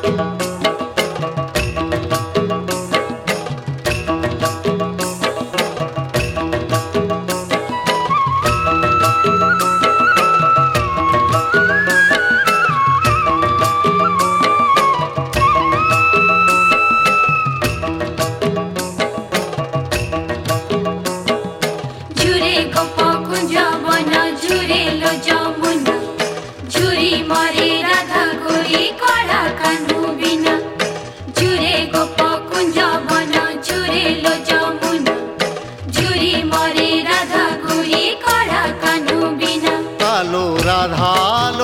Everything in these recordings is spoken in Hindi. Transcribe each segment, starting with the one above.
राधालो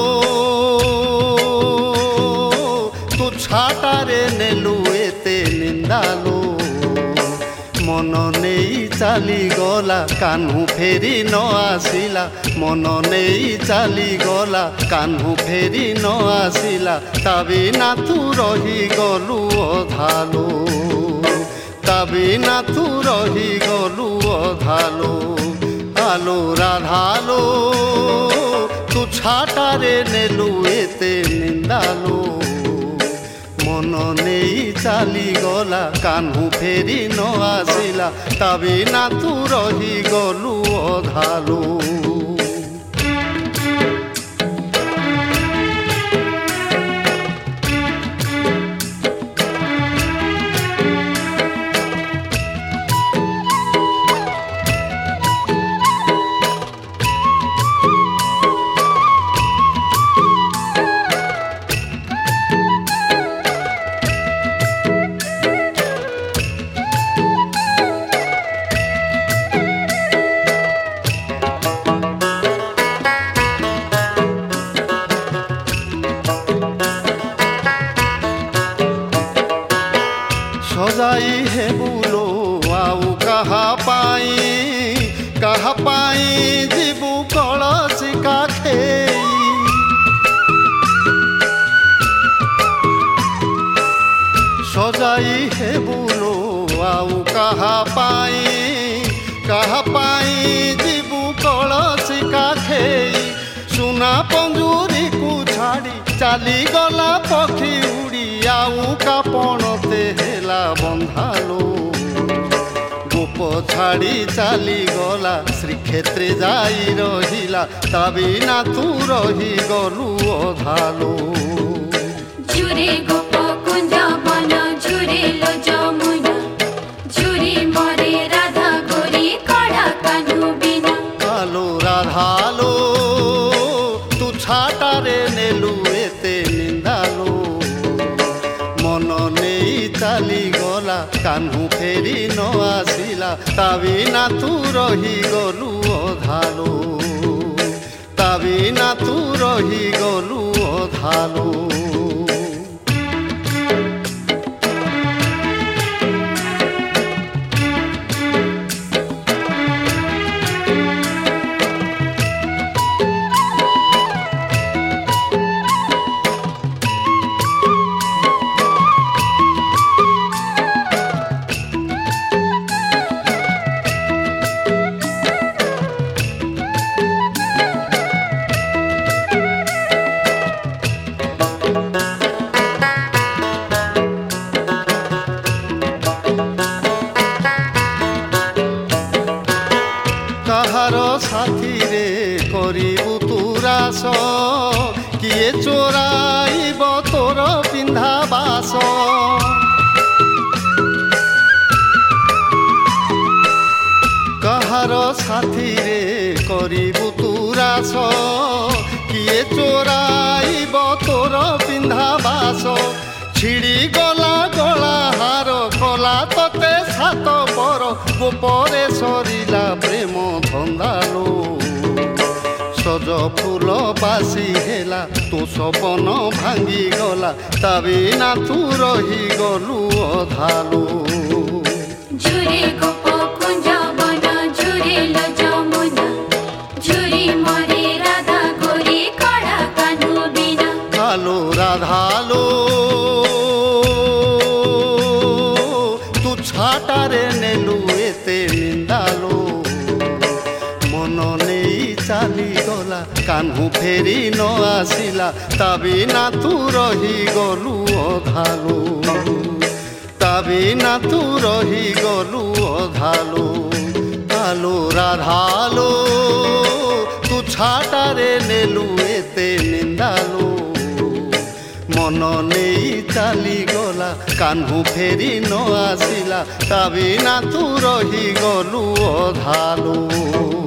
तू छाटारे नेलु एते निंदालो मन नहीं चाली गला कान्हू फेरी न आसिला मन नहीं चाली गला कान्हू फेरी न आसिला ताबिना तू रही गलु अधालो ताबिना तू रही गलु अधालो आलो राधालो तू छाटारे नेलु एते निंदालो मन नहीं चाली गला कान्हू फेरी न आसिला ताबिना तू रही गलु अधालो सजाई है बोलो आउ कहा पाई जीवु कलसी काखे सजाई है बोलो आउ कहा पाई जीवु कलसी काखे सुना पंजुरी को छाड़ी चाली गला पक्षी उड़ी आउ कापणते हेला बंधालो गोप छाड़ी चाली गला श्रीक्षेत्रे जाई रहिला ताबिना तू रही गलु अधालो जुरे गोप कुंज बन जुरे लो जमुना जुरी मरे राधा गोरी कड़ा कान्हू बिना आलो राधालो तू छाटारे नेलु एते निंदालो मन नहीं चाली गला कान्हू फेरी न आसिला ताबिना तू रही गलु अधालो ताबिना तू रही गलु अधालो कहार साथी रे करिबु तुरास किए चोराइब तोर पिंधा बास कहार साथी रे करिबु तुरास किए चोराइब तोर पिंधा बास छिड़ी गला गला हार कला तते सात पर गोपरे सरिला प्रेम धंदालो सज फूल बासी हेला तू सपन भांगी गला ताबिना तू रही गलु अधालो जुरे गोप कुंज बन जुरे लो जमुना जुरी मरे राधा गोरी कड़ा कान्हू बिना आलो राधालो तू छाटारे नेलु एते निंदालो मन नहीं चाली गला କାହ୍ନୁ ଫେରି ନ ଆସିଲା ତା ବିନା ତୁ ରହିଗଲୁ ଅଧାଲୁ ତା ବିନା ତୁ ରହିଗଲୁ ଅଧାଲୁ ଆଲୋ ରାଧାଲୋ ତୁ ଛାଟାରେ ନେଲୁ ଏତେ ନିନ୍ଦାଲୋ ମନ ନେଇ ଚାଲିଗଲା କାହ୍ନୁ ଫେରି ନ ଆସିଲା ତା ବିନା ତୁ ରହିଗଲୁ ଅଧାଲୁ